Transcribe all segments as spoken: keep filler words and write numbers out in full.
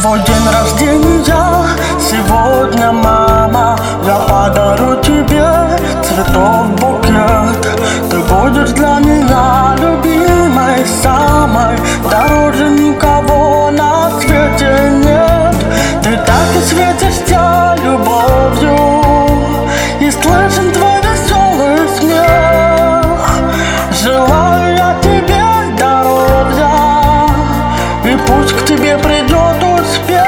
Твой день рождения сегодня, мама. Я подарю тебе цветов букет. Ты будешь для меня любимой, самой. Дороже никого на свете нет. Ты так и светишься любовью, и слышен твой веселый смех. Желаю я тебе здоровья, и пусть к тебе придет успех.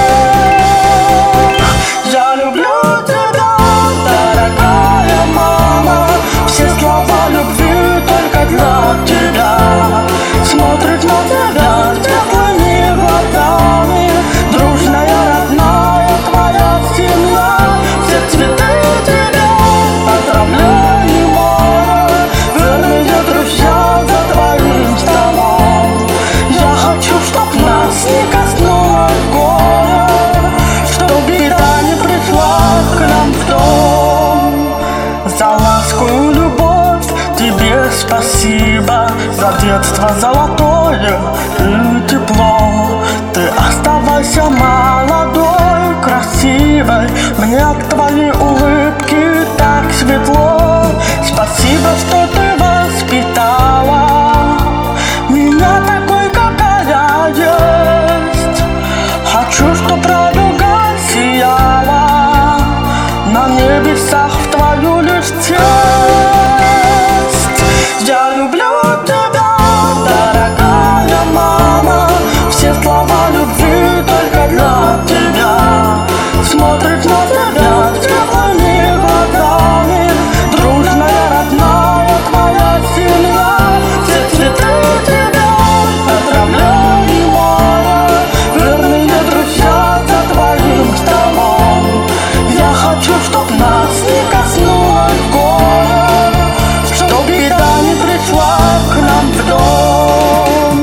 Я люблю тебя, дорогая мама. Все слова любви только для тебя. Смотрит на тебя светлыми глазами дружная, родная твоя семья. Все цветы тебе поздравляю, море. Верные друзья за твоим столом. Я хочу, чтоб нас не коснулось горя, чтоб беда не пришла к нам в дом. За ласку и любовь тебе спасибо, за детство золотое и тепло. Ты оставайся молодой, красивой, мне от твоей улыбки так светло. Спасибо, что ты воспитала меня такой, какая есть. Хочу, чтоб радуга сияла на небесах в твою лишь честь. Я люблю тебя, дорогая мама. Все слова любви только для тебя. Смотрит на тебя светлыми глазами дружная, родная твоя семья. Все цветы тебя поздравляю, море. Верные друзья за твоим столом. Я хочу, чтоб нас не коснулось горя, чтоб беда не пришла к нам в дом.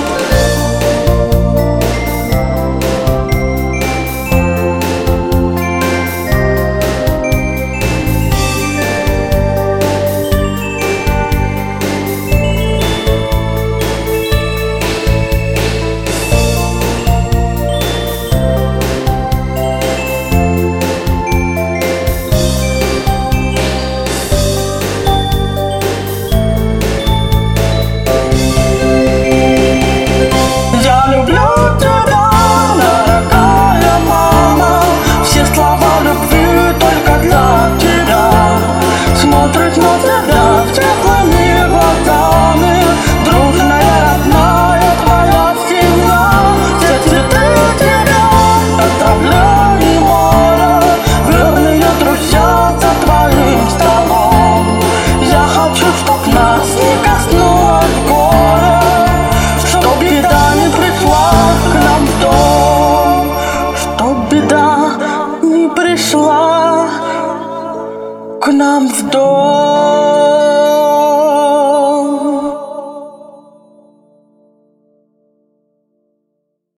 Я люблю тебя, дорогая мама. Все слова любви только для тебя. Смотрит на тебя светлыми глазами дружная, родная твоя семья. Все цветы тебя поздравляю, море. Верные друзья за твоим столом. Я хочу, чтоб нас не коснулось горя, чтоб беда не пришла к нам в дом. Чтоб беда не пришла к нам в дом.